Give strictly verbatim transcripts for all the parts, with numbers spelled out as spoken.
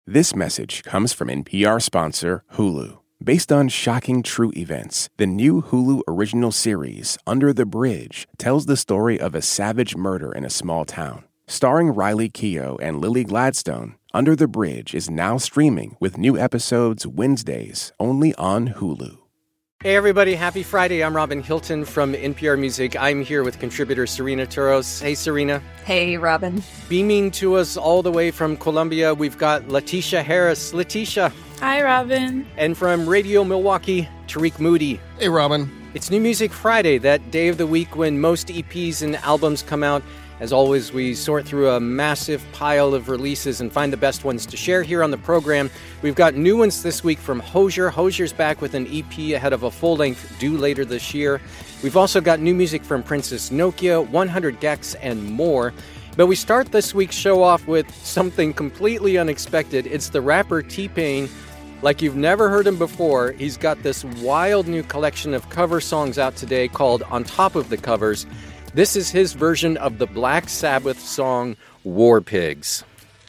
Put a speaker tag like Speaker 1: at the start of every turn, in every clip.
Speaker 1: This message comes from N P R sponsor Hulu. Based on shocking true events, the new Hulu original series, Under the Bridge, tells the story of a savage murder in a small town. Starring Riley Keough and Lily Gladstone, Under the Bridge is now streaming with new episodes Wednesdays only on Hulu.
Speaker 2: Hey everybody, happy Friday. I'm Robin Hilton from N P R Music. I'm here with contributor Serena Turos. Hey Serena.
Speaker 3: Hey Robin.
Speaker 2: Beaming to us all the way from Colombia, we've got Letitia Harris. Letitia.
Speaker 4: Hi Robin.
Speaker 2: And from Radio Milwaukee, Tariq Moody.
Speaker 5: Hey Robin.
Speaker 2: It's New Music Friday, that day of the week when most E Ps and albums come out. As always, we sort through a massive pile of releases and find the best ones to share here on the program. We've got new ones this week from Hozier. Hozier's back with an E P ahead of a full-length due later this year. We've also got new music from Princess Nokia, one hundred gecs, and more. But we start this week's show off with something completely unexpected. It's the rapper T-Pain. Like you've never heard him before, he's got this wild new collection of cover songs out today called On Top of the Covers. This is his version of the Black Sabbath song, War Pigs.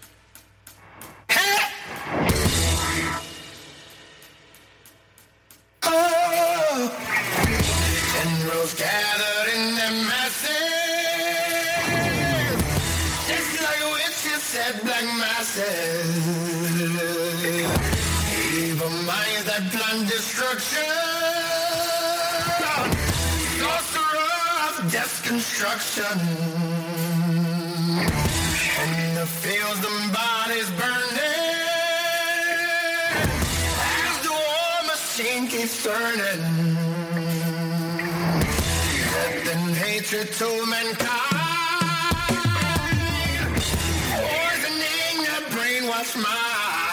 Speaker 6: Oh, generals gathered in their masses, just like witches at black masses, evil minds that plan destruction. Death construction, and the fields and bodies burning as the war machine keeps turning. Death and hatred to mankind, poisoning the brainwashed mind.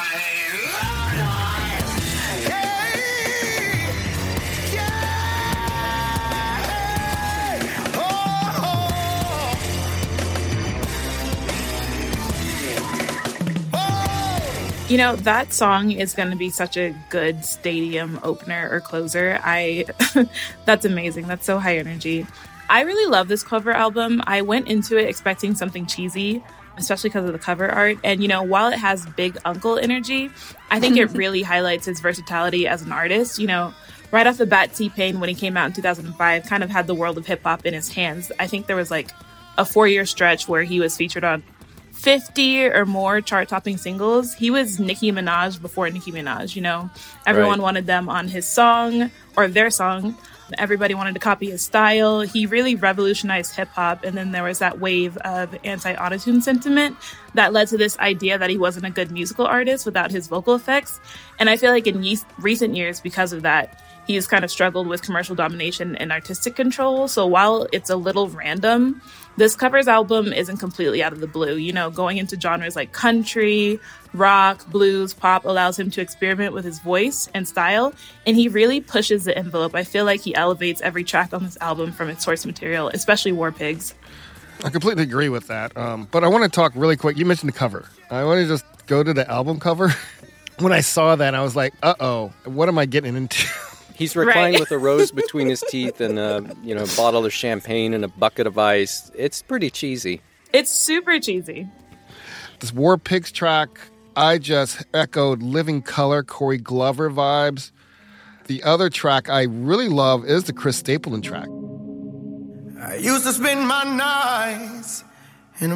Speaker 4: You know, that song is going to be such a good stadium opener or closer. I, that's amazing. That's so high energy. I really love this cover album. I went into it expecting something cheesy, especially because of the cover art. And, you know, while it has big uncle energy, I think it really highlights his versatility as an artist. You know, right off the bat, T-Pain, when he came out in two thousand five, kind of had the world of hip hop in his hands. I think there was like a four-year stretch where he was featured on fifty or more chart-topping singles. He was Nicki Minaj before Nicki Minaj, you know. Everyone right. wanted them on his song or their song. Everybody wanted to copy his style. He really revolutionized hip-hop, and then there was that wave of anti-autotune sentiment that led to this idea that he wasn't a good musical artist without his vocal effects. And I feel like in ye- recent years, because of that, he's kind of struggled with commercial domination and artistic control. So while it's a little random, this covers album isn't completely out of the blue. You know, going into genres like country, rock, blues, pop allows him to experiment with his voice and style, and he really pushes the envelope. I feel like he elevates every track on this album from its source material, especially War Pigs.
Speaker 5: I completely agree with that. Um, but I want to talk really quick. You mentioned the cover. I want to just go to the album cover. When I saw that, I was like, uh-oh, what am I getting into?
Speaker 2: He's reclining
Speaker 4: Right.
Speaker 2: with a rose between his teeth and a, you know, a bottle of champagne and a bucket of ice. It's pretty cheesy.
Speaker 4: It's super cheesy.
Speaker 5: This War Pigs track, I just echoed Living Colour, Corey Glover vibes. The other track I really love is the Chris Stapleton track.
Speaker 6: I used to spend my nights in a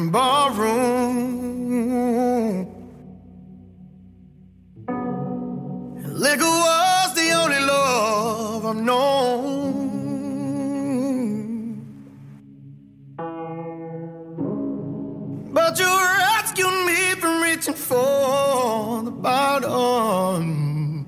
Speaker 6: barroom. Liquor was the only love I've known. But you rescued me from reaching for the bottom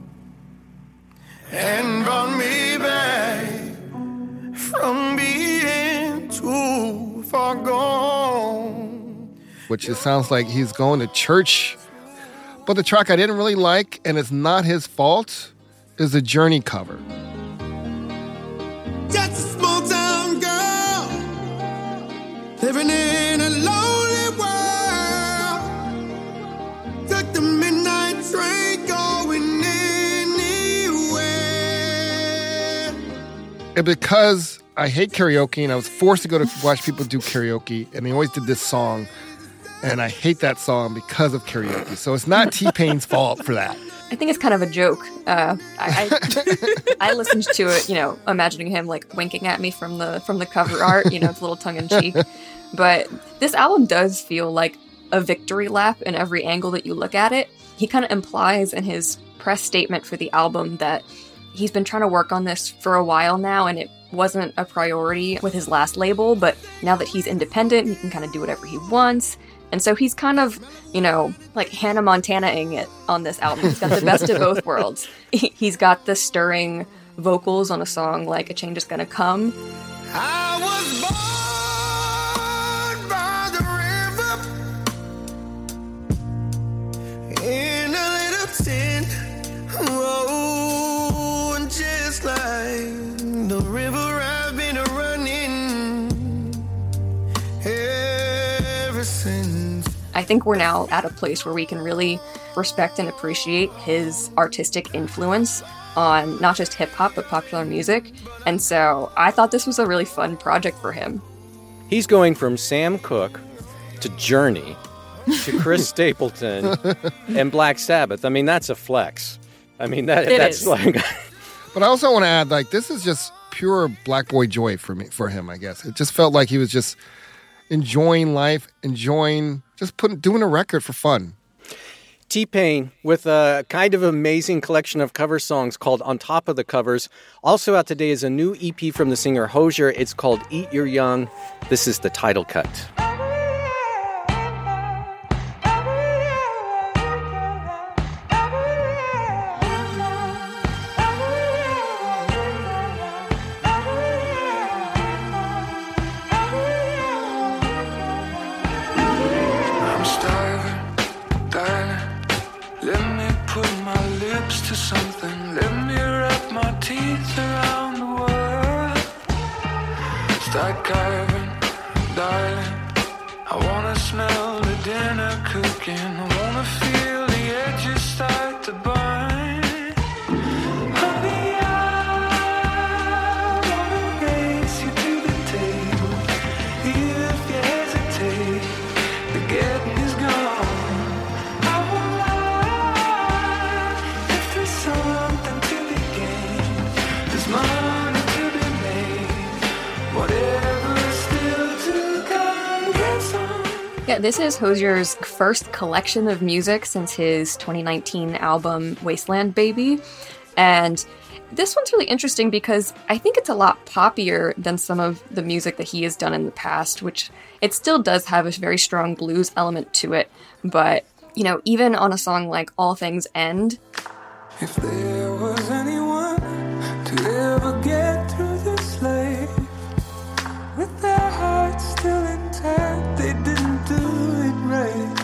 Speaker 6: and brought me back from being too far gone.
Speaker 5: Which it sounds like he's going to church. But the track I didn't really like, and it's not his fault, is the Journey cover.
Speaker 6: Just a small town girl living in a lonely world. Took the midnight train going anywhere.
Speaker 5: And because I hate karaoke, and I was forced to go to watch people do karaoke, and they always did this song. And I hate that song because of karaoke. So it's not T-Pain's fault for that.
Speaker 3: I think it's kind of a joke. Uh, I, I I listened to it, you know, imagining him like winking at me from the from the cover art. You know, it's a little tongue in cheek. But this album does feel like a victory lap in every angle that you look at it. He kind of implies in his press statement for the album that he's been trying to work on this for a while now, and it wasn't a priority with his last label. But now that he's independent, he can kind of do whatever he wants. And so he's kind of, you know, like Hannah Montana-ing it on this album. He's got the best of both worlds. He's got the stirring vocals on a song like A Change Is Gonna Come.
Speaker 6: I was born by the river in a little tent. Oh, and just like the river I've been running ever since.
Speaker 3: I think we're now at a place where we can really respect and appreciate his artistic influence on not just hip-hop, but popular music. And so I thought this was a really fun project for him.
Speaker 2: He's going from Sam Cooke to Journey to Chris Stapleton and Black Sabbath. I mean, that's a flex. I mean, that
Speaker 4: It
Speaker 2: that's
Speaker 4: is.
Speaker 2: like...
Speaker 5: But I also want to add, like, this is just pure black boy joy for me, for him, I guess. It just felt like he was just enjoying life, enjoying, just putting, doing a record for fun.
Speaker 2: T-Pain with a kind of amazing collection of cover songs called On Top of the Covers. Also out today is a new E P from the singer Hozier. It's called Eat Your Young. This is the title cut.
Speaker 7: I'm starving, darling. Let me put my lips to something. Let me wrap my teeth around the world. Start carving, darling. I wanna smell the dinner cooking. I wanna feel the edges start to burn. Honey, I wanna race you to the table. If you hesitate, the getting is gone. I won't lie. If there's something to be gained, there's money to be made. Whatever's still to come, get some.
Speaker 3: Yeah, this is Hozier's first collection of music since his twenty nineteen album Wasteland Baby. And this one's really interesting because I think it's a lot poppier than some of the music that he has done in the past, which it still does have a very strong blues element to it. But, you know, even on a song like All Things End,
Speaker 7: If there was anyone to ever get through this life with their hearts still intact, they didn't do it right.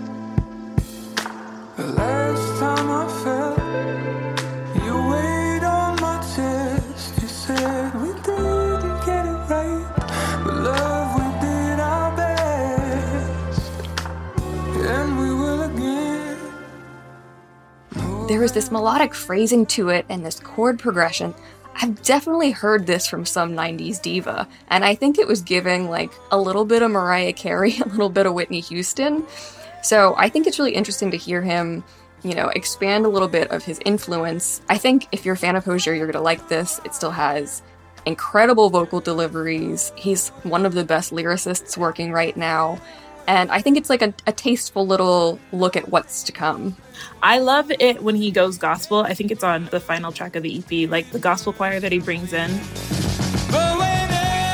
Speaker 7: The last time I felt your weight on my chest, you said we didn't get it right, but love, we did our best, and we will again.
Speaker 3: there was this melodic phrasing to it and this chord progression. I've definitely heard this from some nineties diva, and I think it was giving like a little bit of Mariah Carey, a little bit of Whitney Houston. So I think it's really interesting to hear him, you know, expand a little bit of his influence. I think if you're a fan of Hozier, you're going to like this. It still has incredible vocal deliveries. He's one of the best lyricists working right now. And I think it's like a, a tasteful little look at what's to come.
Speaker 4: I love it when he goes gospel. I think it's on the final track of the E P, like the gospel choir that he brings in.
Speaker 6: But when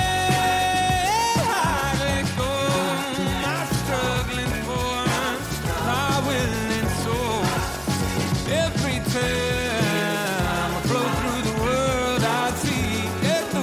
Speaker 6: I let go, my struggling for my willing soul. Every time I flow through the world, I see that the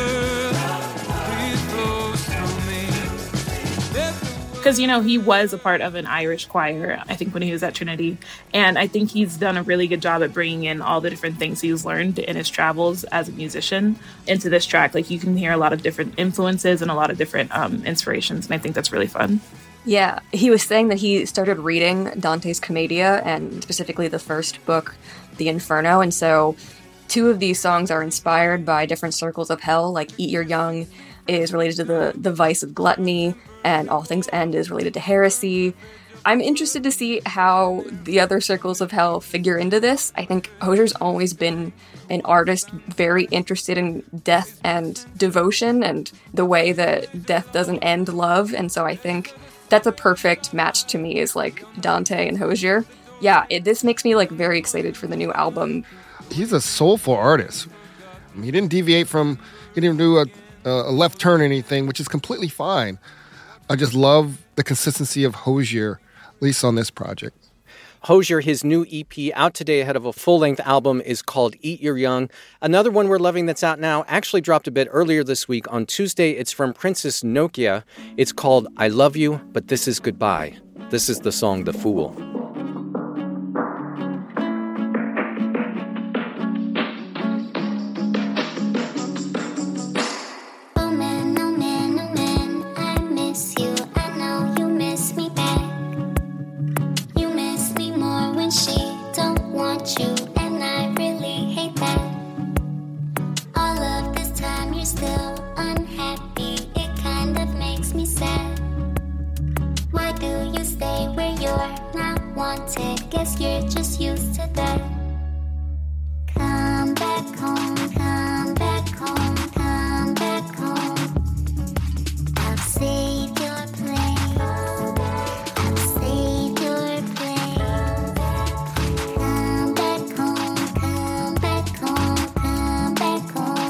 Speaker 6: world please flows through me. That the
Speaker 4: Because, you know, he was a part of an Irish choir, I think, when he was at Trinity. And I think he's done a really good job at bringing in all the different things he's learned in his travels as a musician into this track. Like, you can hear a lot of different influences and a lot of different um, inspirations. And I think that's really fun.
Speaker 3: Yeah, he was saying that he started reading Dante's Commedia, and specifically the first book, The Inferno. And so two of these songs are inspired by different circles of hell, like Eat Your Young is related to the, the vice of gluttony, and All Things End is related to heresy. I'm interested to see how the other circles of hell figure into this. I think Hozier's always been an artist very interested in death and devotion and the way that death doesn't end love. And so I think that's a perfect match to me, is like Dante and Hozier. Yeah, it, this makes me like very excited for the new album.
Speaker 5: He's a soulful artist. He didn't deviate from, he didn't do a, a left turn or anything, which is completely fine. I just love the consistency of Hozier, at least on this project.
Speaker 2: Hozier, his new E P out today ahead of a full-length album, is called Eat Your Young. Another one we're loving that's out now actually dropped a bit earlier this week on Tuesday. It's from Princess Nokia. It's called I Love You, But This Is Goodbye. This is the song The Fool.
Speaker 8: Guess you're just used to that. Come back home, come back home, come back home. I've saved your place. I've saved your place. Come back home, come back home, come back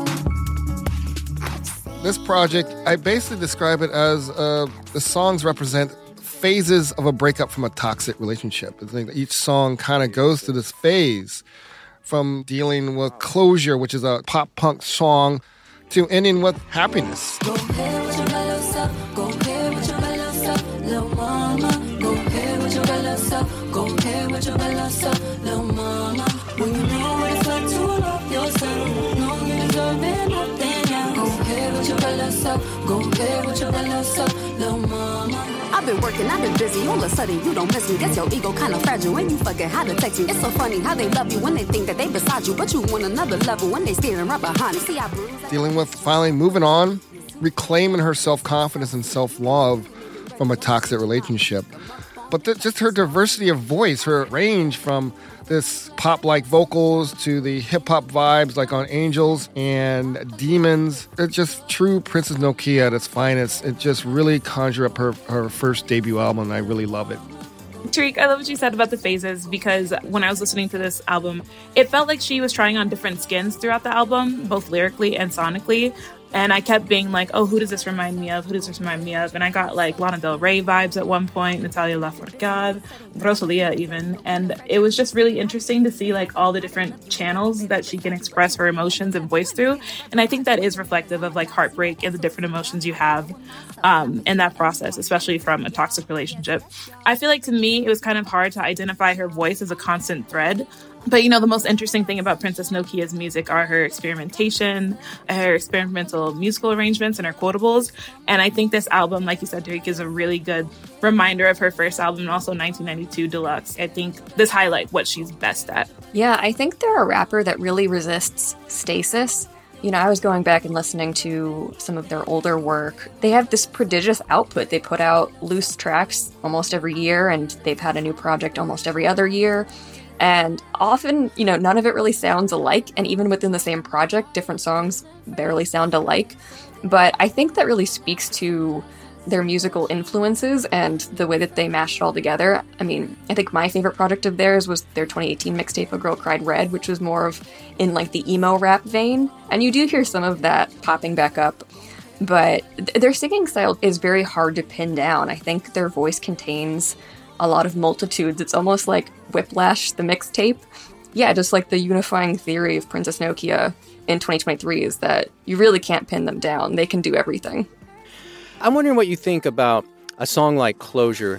Speaker 8: home.
Speaker 5: This project, I basically describe it as uh, the songs represent phases of a breakup from a toxic relationship. I think that each song kind of goes through this phase, from dealing with Closure, which is a pop punk song, to ending with Happiness.
Speaker 9: Go ahead with your mellow self. Go ahead with your mellow self, little mama. Go ahead with your mellow self. Go ahead with your mellow self, little mama. When you know what it's like to love yourself, know you deserve it, nothing else. Go ahead with your mellow self. Go ahead with your mellow self, little mama.
Speaker 10: I've been working, I've been busy, all of a sudden you don't miss me. Guess your ego kinda fragile when you forget how to text me. It's so funny how they love you when they think that they beside you, but you want another level when they standing right behind you. See, I bruise.
Speaker 5: Dealing with finally moving on, reclaiming her self-confidence and self-love from a toxic relationship. But th- just her diversity of voice, her range from this pop-like vocals to the hip-hop vibes like on Angels and Demons. It's just true Princess Nokia at its finest. It just really conjured up her, her first debut album, and I really love it.
Speaker 4: Tariq, I love what you said about the phases, because when I was listening to this album, it felt like she was trying on different skins throughout the album, both lyrically and sonically. And I kept being like, oh, who does this remind me of? Who does this remind me of? And I got like Lana Del Rey vibes at one point, Natalia Lafourcade, Rosalia even. And it was just really interesting to see like all the different channels that she can express her emotions and voice through. And I think that is reflective of like heartbreak and the different emotions you have um, in that process, especially from a toxic relationship. I feel like to me, it was kind of hard to identify her voice as a constant thread. But, you know, the most interesting thing about Princess Nokia's music are her experimentation, her experimental musical arrangements, and her quotables. And I think this album, like you said, Tariq, is a really good reminder of her first album and also nineteen ninety-two Deluxe. I think this highlights what she's best at.
Speaker 3: Yeah, I think they're a rapper that really resists stasis. You know, I was going back and listening to some of their older work. They have this prodigious output. They put out loose tracks almost every year, and they've had a new project almost every other year. And often, you know, none of it really sounds alike. And even within the same project, different songs barely sound alike. But I think that really speaks to their musical influences and the way that they mashed it all together. I mean, I think my favorite project of theirs was their twenty eighteen mixtape, A Girl Cried Red, which was more of in like the emo rap vein. And you do hear some of that popping back up. But th- their singing style is very hard to pin down. I think their voice contains a lot of multitudes. It's almost like Whiplash, the mixtape. Yeah, just like the unifying theory of Princess Nokia in twenty twenty-three is that you really can't pin them down. They can do everything.
Speaker 2: I'm wondering what you think about a song like Closure.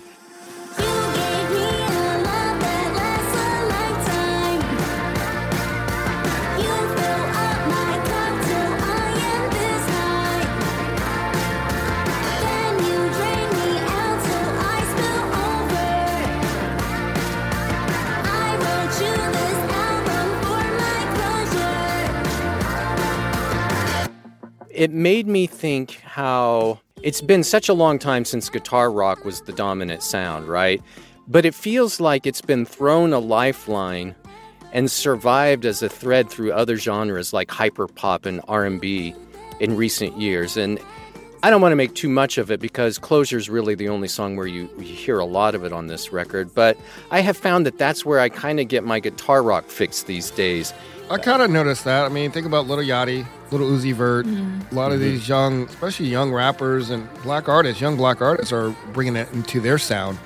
Speaker 2: it made me think how it's been such a long time since guitar rock was the dominant sound, right? But it feels like it's been thrown a lifeline and survived as a thread through other genres like hyperpop and R and B in recent years. And I don't want to make too much of it because Closure's really the only song where you, you hear a lot of it on this record. But I have found that that's where I kind of get my guitar rock fix these days.
Speaker 5: I kind of noticed that. I mean, think about Lil Yachty, Lil Uzi Vert.
Speaker 3: Mm-hmm.
Speaker 5: A lot of these young, especially young rappers and black artists, young black artists are bringing it into their sound.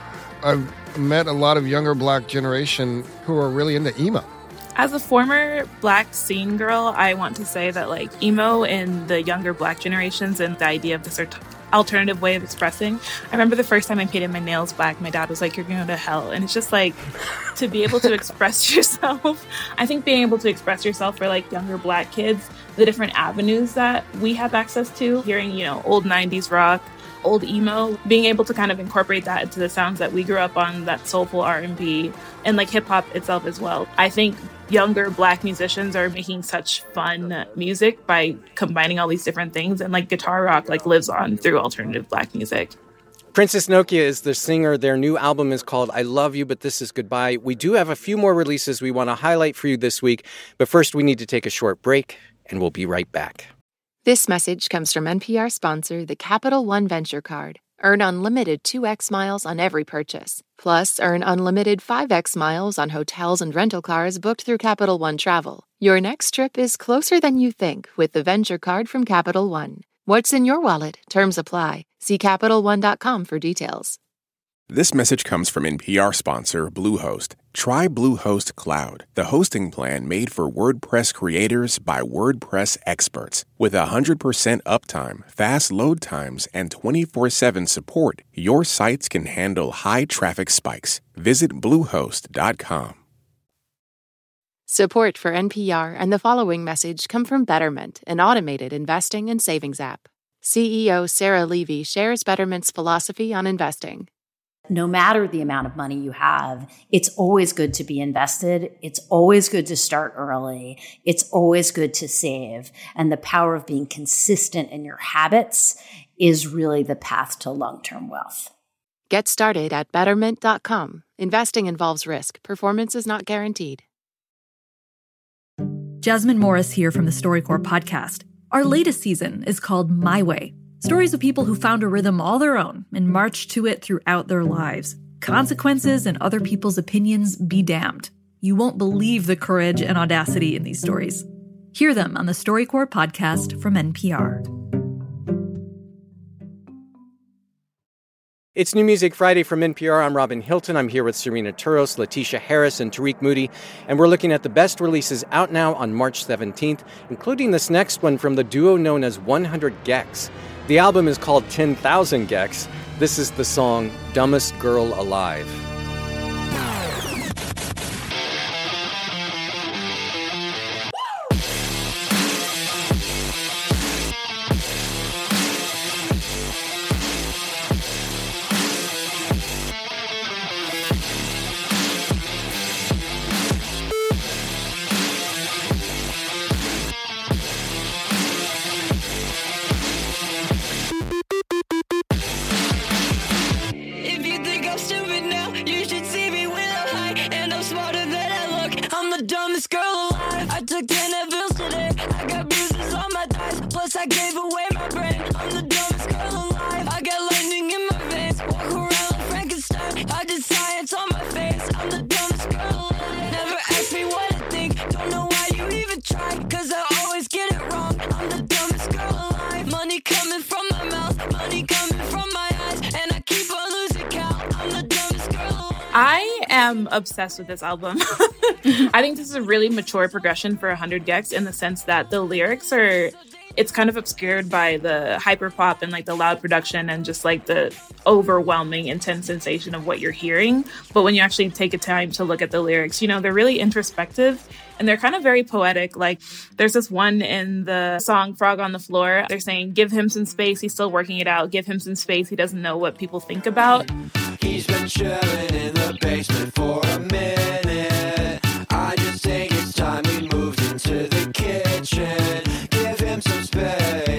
Speaker 5: I've met a lot of younger black generation who are really into emo.
Speaker 4: As a former black scene girl, I want to say that like emo in the younger black generations and the idea of this art- alternative way of expressing. I remember the first time I painted my nails black, my dad was like, "You're going to go to hell." And it's just like to be able to express yourself. I think being able to express yourself for like younger black kids, the different avenues that we have access to, hearing, you know, old nineties rock, old emo, being able to kind of incorporate that into the sounds that we grew up on, that soulful R and B, and like hip hop itself as well. I think younger black musicians are making such fun music by combining all these different things, and like guitar rock like lives on through alternative black music.
Speaker 2: Princess Nokia is the singer. Their new album is called I Love You, But This Is Goodbye. We do have a few more releases we want to highlight for you this week, but first we need to take a short break, and we'll be right back.
Speaker 11: This message comes from N P R sponsor, the Capital One Venture Card. Earn unlimited two x miles on every purchase. Plus, earn unlimited five x miles on hotels and rental cars booked through Capital One Travel. Your next trip is closer than you think with the Venture Card from Capital One. What's in your wallet? Terms apply. See Capital One dot com for details.
Speaker 1: This message comes from N P R sponsor Bluehost. Try Bluehost Cloud, the hosting plan made for WordPress creators by WordPress experts. With one hundred percent uptime, fast load times, and twenty-four seven support, your sites can handle high traffic spikes. Visit Bluehost dot com.
Speaker 11: Support for N P R and the following message come from Betterment, an automated investing and savings app. C E O Sarah Levy shares Betterment's philosophy on investing.
Speaker 12: No matter the amount of money you have, it's always good to be invested. It's always good to start early. It's always good to save. And the power of being consistent in your habits is really the path to long-term wealth.
Speaker 11: Get started at Betterment dot com. Investing involves risk. Performance is not guaranteed.
Speaker 13: Jasmine Morris here from the StoryCorps podcast. Our latest season is called My Way. Stories of people who found a rhythm all their own and marched to it throughout their lives. Consequences and other people's opinions be damned. You won't believe the courage and audacity in these stories. Hear them on the StoryCorps podcast from N P R.
Speaker 2: It's New Music Friday from N P R. I'm Robin Hilton. I'm here with Serena Turos, Letitia Harris, and Tariq Moody, and we're looking at the best releases out now on March seventeenth, including this next one from the duo known as one hundred gecs. The album is called ten thousand gecs. This is the song Dumbest Girl Alive.
Speaker 9: I gave away my brain. I'm the dumbest girl alive. I got lightning in my veins. Walk around like Frankenstein. I did science on my face. I'm the dumbest girl alive. Never ask me what I think. Don't know why you even try. Cause I always get it wrong. I'm the dumbest girl alive. Money coming from my mouth. Money coming from my eyes. And I keep on losing count. I'm the dumbest girl alive.
Speaker 4: I am obsessed with this album. I think this is a really mature progression for one hundred gecs in the sense that the lyrics are... It's kind of obscured by the hyperpop and like the loud production and just like the overwhelming intense sensation of what you're hearing. But when you actually take a time to look at the lyrics, you know, they're really introspective and they're kind of very poetic. Like there's this one in the song Frog on the Floor. They're saying, give him some space. He's still working it out. Give him some space. He doesn't know what people think about.
Speaker 6: He's been chilling in the basement for a minute. I just think it's time he moved into the kitchen. Give him some space.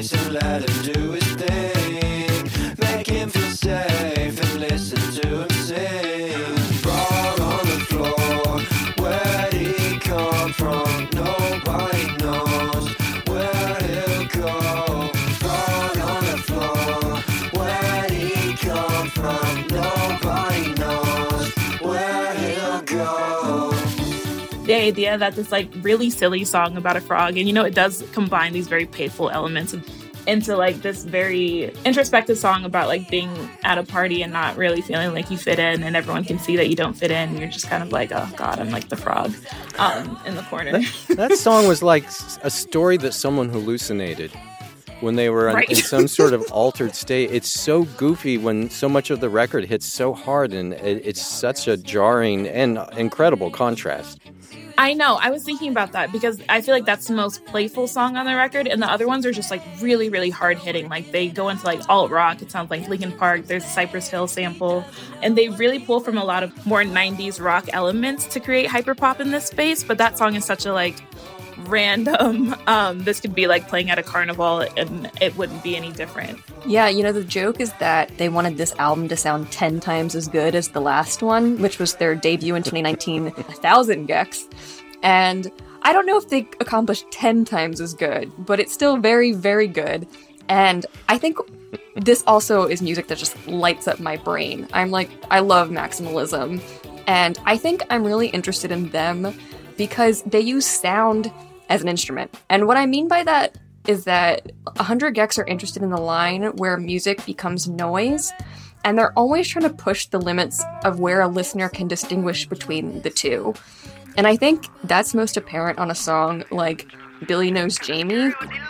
Speaker 4: The idea that this like really silly song about a frog, and you know, it does combine these very playful elements into like this very introspective song about like being at a party and not really feeling like you fit in, and everyone can see that you don't fit in, and you're just kind of like, oh god, I'm like the frog um, in the corner.
Speaker 2: That, that song was like a story that someone hallucinated when they were
Speaker 4: Right.
Speaker 2: in some sort of altered state. It's so goofy when so much of the record hits so hard, and it, it's such a jarring and incredible contrast.
Speaker 4: I know. I was thinking about that because I feel like that's the most playful song on the record, and the other ones are just like really, really hard hitting. Like they go into like alt rock. It sounds like Linkin Park. There's a Cypress Hill sample, and they really pull from a lot of more nineties rock elements to create hyperpop in this space. But that song is such a like random. Um, this could be like playing at a carnival, and it wouldn't be any different.
Speaker 3: Yeah, you know, the joke is that they wanted this album to sound ten times as good as the last one, which was their debut in twenty nineteen, one thousand Gex. And I don't know if they accomplished ten times as good, but it's still very, very good. And I think this also is music that just lights up my brain. I'm like, I love Maximalism. And I think I'm really interested in them because they use sound as an instrument. And what I mean by that is that one hundred Gex are interested in the line where music becomes noise, and they're always trying to push the limits of where a listener can distinguish between the two. And I think that's most apparent on a song like Billy Knows Jamie.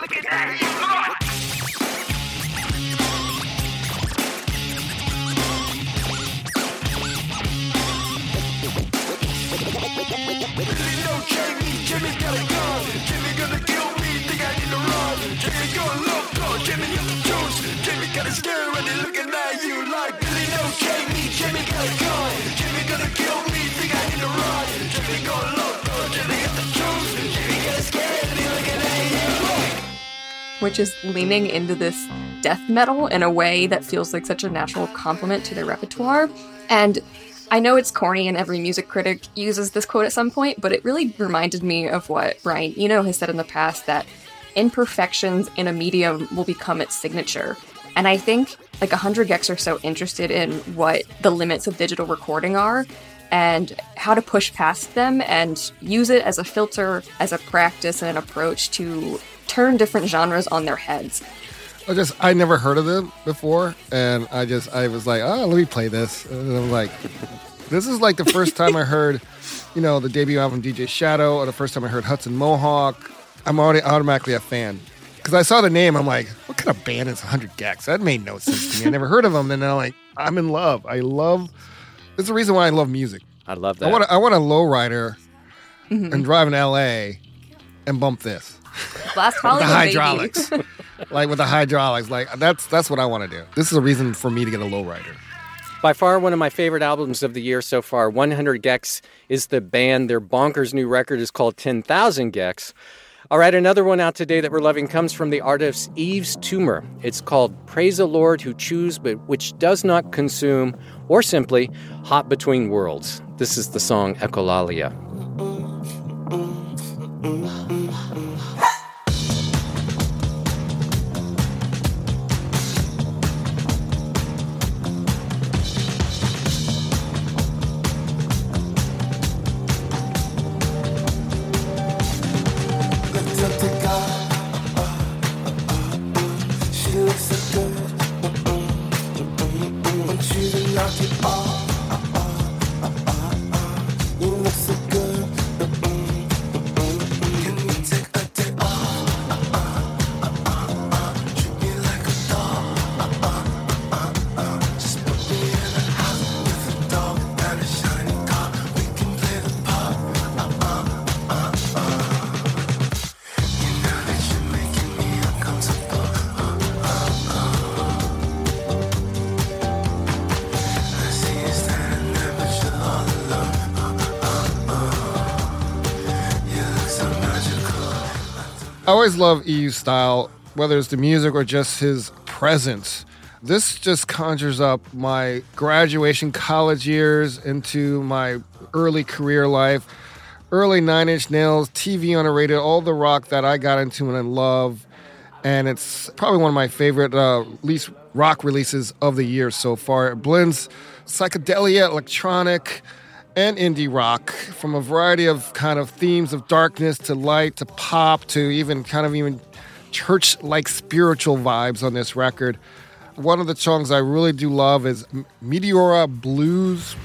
Speaker 3: Which is leaning into this death metal in a way that feels like such a natural complement to their repertoire. And I know it's corny and every music critic uses this quote at some point, but it really reminded me of what Brian Eno has said in the past, that imperfections in a medium will become its signature. And I think like one hundred Gex are so interested in what the limits of digital recording are and how to push past them and use it as a filter, as a practice and an approach to turn different genres on their heads.
Speaker 5: I just, I never heard of them before, and I just, I was like, oh, let me play this. And I'm like, this is like the first time I heard, you know, the debut album D J Shadow, or the first time I heard Hudson Mohawk. I'm already automatically a fan. Because I saw the name, I'm like, what kind of band is one hundred Gex? That made no sense to me. I never heard of them, and I'm like, I'm in love. I love, there's a reason why I love music.
Speaker 2: I love that.
Speaker 5: I want, a, I want a lowrider mm-hmm. and drive in L A and bump this.
Speaker 3: Last
Speaker 5: with the
Speaker 3: holiday,
Speaker 5: hydraulics. Like with the hydraulics. Like that's that's what I want to do. This is a reason for me to get a lowrider.
Speaker 2: By far one of my favorite albums of the year so far. one hundred Gex is the band. Their bonkers new record is called ten thousand Gex. All right, another one out today that we're loving comes from the artist Yves Tumor. It's called Praise the Lord Who Chews But Which Does Not Consume, or simply Hot Between Worlds. This is the song Echolalia.
Speaker 5: I always love E U's style, whether it's the music or just his presence. This just conjures up my graduation college years into my early career life, early Nine Inch Nails, T V on a radio, all the rock that I got into and I love. And it's probably one of my favorite uh, least rock releases of the year so far. It blends psychedelia, electronic, and indie rock, from a variety of kind of themes of darkness to light to pop to even kind of even church-like spiritual vibes on this record. One of the songs I really do love is Meteora Blues.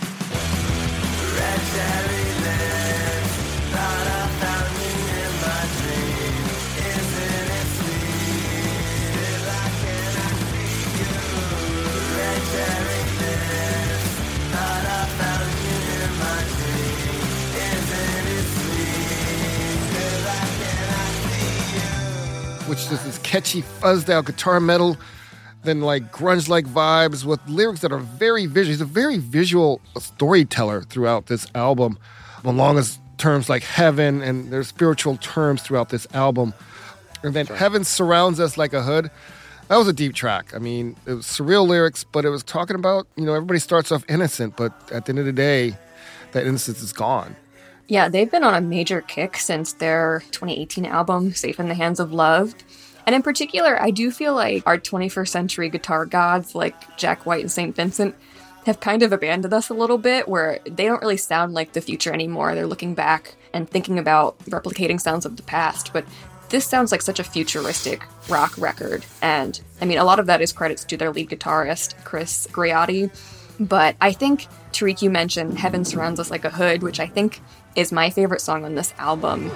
Speaker 5: Which is this catchy, fuzzed out guitar metal, then like grunge-like vibes with lyrics that are very visual. He's a very visual storyteller throughout this album, along with terms like heaven, and there's spiritual terms throughout this album. And then Heaven Surrounds Us Like a Hood. That was a deep track. I mean, it was surreal lyrics, but it was talking about, you know, everybody starts off innocent, but at the end of the day, that innocence is gone.
Speaker 3: Yeah, they've been on a major kick since their twenty eighteen album, Safe in the Hands of Love. And in particular, I do feel like our twenty-first century guitar gods like Jack White and Saint Vincent have kind of abandoned us a little bit, where they don't really sound like the future anymore. They're looking back and thinking about replicating sounds of the past. But this sounds like such a futuristic rock record. And I mean, a lot of that is credits to their lead guitarist, Chris Griotti. But I think, Tariq, you mentioned Heaven Surrounds Us Like a Hood, which I think is my favorite song on this album.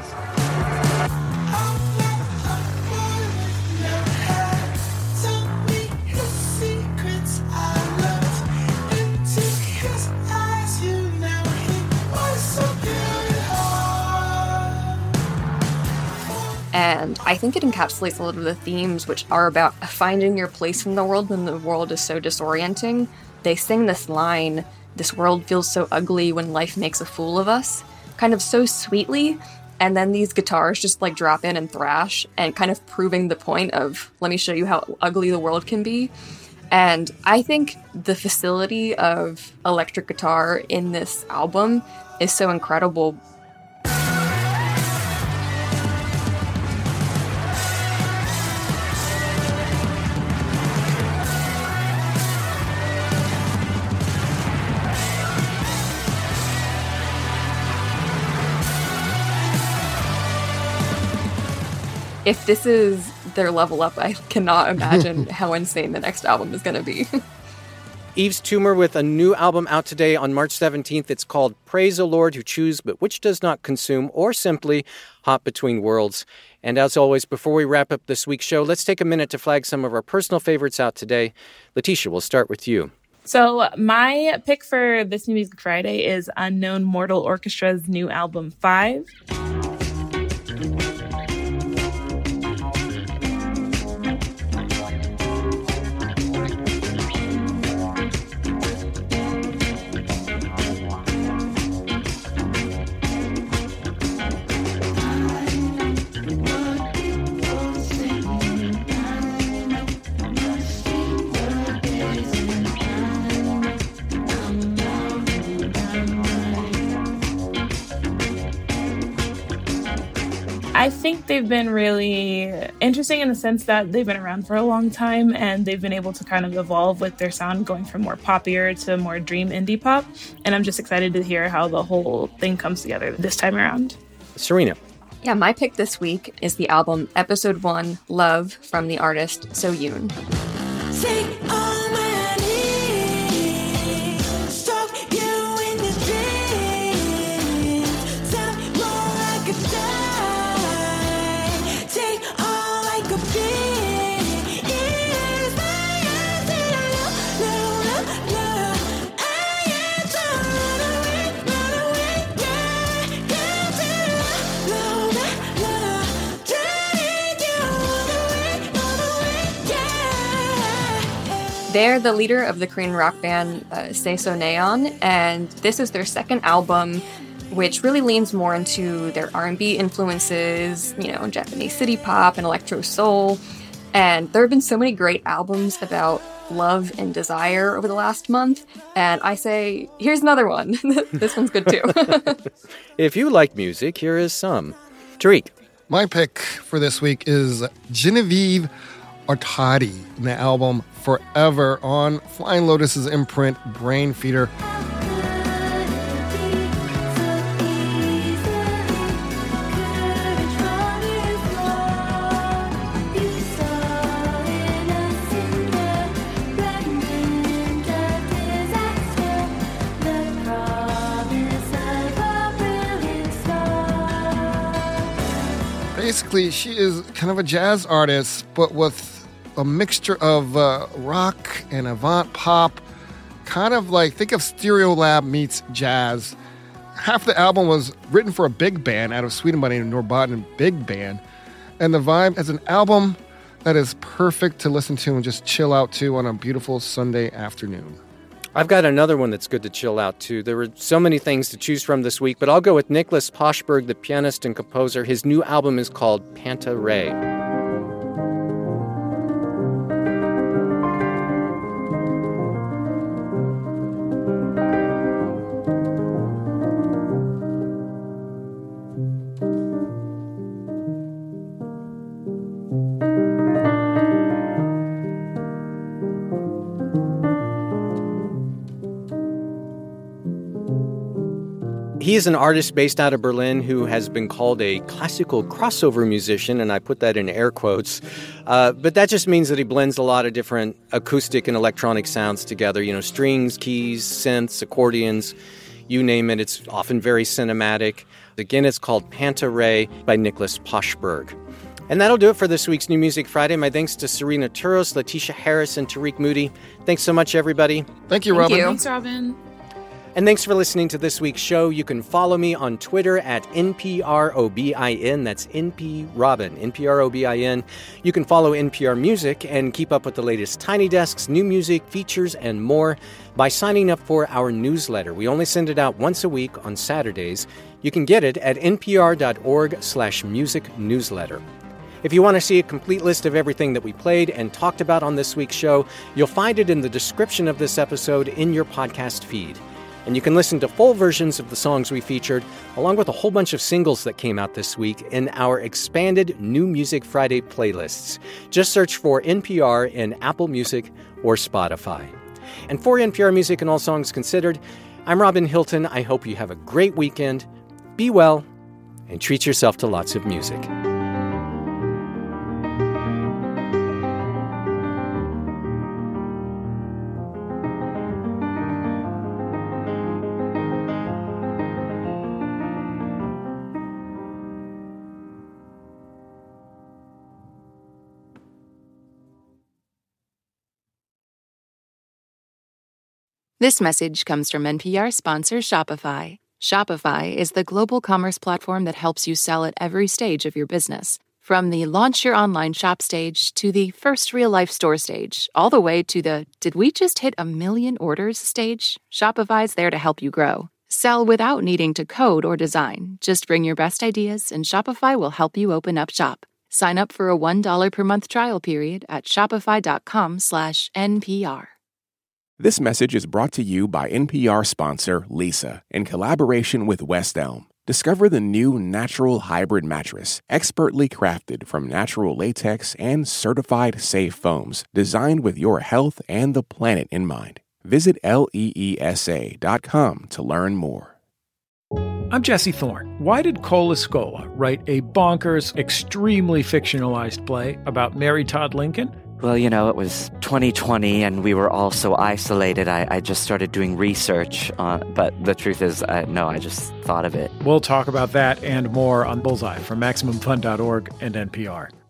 Speaker 3: And I think it encapsulates a lot of the themes, which are about finding your place in the world when the world is so disorienting. They sing this line, "This world feels so ugly when life makes a fool of us," kind of so sweetly. And then these guitars just like drop in and thrash and kind of proving the point of, let me show you how ugly the world can be. And I think the facility of electric guitar in this album is so incredible. If this is their level up, I cannot imagine how insane the next album is going to be.
Speaker 2: Yves Tumor with a new album out today on March seventeenth. It's called Praise the Lord Who Chews But Which Does Not Consume, or simply Hop Between Worlds. And as always, before we wrap up this week's show, let's take a minute to flag some of our personal favorites out today. Letitia, we'll start with you.
Speaker 4: So my pick for this New Music Friday is Unknown Mortal Orchestra's new album, Five. I think they've been really interesting in the sense that they've been around for a long time and they've been able to kind of evolve with their sound, going from more poppier to more dream indie pop. And I'm just excited to hear how the whole thing comes together this time around.
Speaker 2: Serena.
Speaker 3: Yeah, my pick this week is the album Episode One, Love, from the artist Soyoon.
Speaker 9: Take all my needs, stalk you in the dreams, tell me more I could die, take all I could be, is my answer, love, love, love, I am to run away, run away, yeah, yeah, to love, love, love, take you all the way, all the way, yeah.
Speaker 3: They're the leader of the Korean rock band uh, Seiso Neon, and this is their second album, which really leans more into their R and B influences, you know, Japanese city pop and electro soul. And there have been so many great albums about love and desire over the last month, and I say, here's another one. This one's good too.
Speaker 2: If you like music, here is some. Tariq.
Speaker 5: My pick for this week is Genevieve Artadi in the album Forever on Flying Lotus's imprint, Brain Feeder. Basically, she is kind of a jazz artist, but with a mixture of uh, rock and avant pop. Kind of like, think of Stereolab meets jazz. Half the album was written for a big band out of Sweden by the name of Norrbotten Big Band. And the vibe is an album that is perfect to listen to and just chill out to on a beautiful Sunday afternoon.
Speaker 2: I've got another one that's good to chill out to. There were so many things to choose from this week, but I'll go with Nicholas Poshberg, the pianist and composer. His new album is called Panta Ray. He is an artist based out of Berlin who has been called a classical crossover musician, and I put that in air quotes. Uh, but that just means that he blends a lot of different acoustic and electronic sounds together. You know, strings, keys, synths, accordions, you name it. It's often very cinematic. Again, it's called Panta Ray by Nicholas Poshberg. And that'll do it for this week's New Music Friday. My thanks to Serena Turos, Letitia Harris, and Tariq Moody. Thanks so much, everybody.
Speaker 5: Thank you,
Speaker 3: Thank
Speaker 5: Robin.
Speaker 3: you.
Speaker 4: Thanks, Robin.
Speaker 2: And thanks for listening to this week's show. You can follow me on Twitter at N P R O B I N. That's N P Robin, N P R O B I N. You can follow N P R Music and keep up with the latest Tiny Desks, new music, features, and more by signing up for our newsletter. We only send it out once a week on Saturdays. You can get it at npr.org slash music newsletter. If you want to see a complete list of everything that we played and talked about on this week's show, you'll find it in the description of this episode in your podcast feed. And you can listen to full versions of the songs we featured, along with a whole bunch of singles that came out this week in our expanded New Music Friday playlists. Just search for N P R in Apple Music or Spotify. And for N P R Music and All Songs Considered, I'm Robin Hilton. I hope you have a great weekend. Be well, and treat yourself to lots of music.
Speaker 11: This message comes from N P R sponsor Shopify. Shopify is the global commerce platform that helps you sell at every stage of your business. From the launch your online shop stage to the first real life store stage, all the way to the did we just hit a million orders stage? Shopify's there to help you grow. Sell without needing to code or design. Just bring your best ideas and Shopify will help you open up shop. Sign up for a one dollar per month trial period at shopify.com slash NPR.
Speaker 1: This message is brought to you by N P R sponsor Lisa in collaboration with West Elm. Discover the new Natural Hybrid Mattress, expertly crafted from natural latex and certified safe foams, designed with your health and the planet in mind. Visit leesa dot com to learn more.
Speaker 14: I'm Jesse Thorne. Why did Cole Escola write a bonkers, extremely fictionalized play about Mary Todd Lincoln?
Speaker 15: Well, you know, it was twenty twenty and we were all so isolated. I, I just started doing research, uh, but the truth is, uh, no, I just thought of it.
Speaker 14: We'll talk about that and more on Bullseye from Maximum Fun dot org and N P R.